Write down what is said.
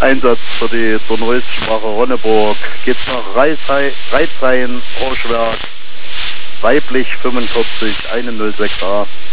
Einsatz für die Donaueschenbacher Ronneburg. Geht's nach Reizein, Horschwerk, weiblich 45, 106a.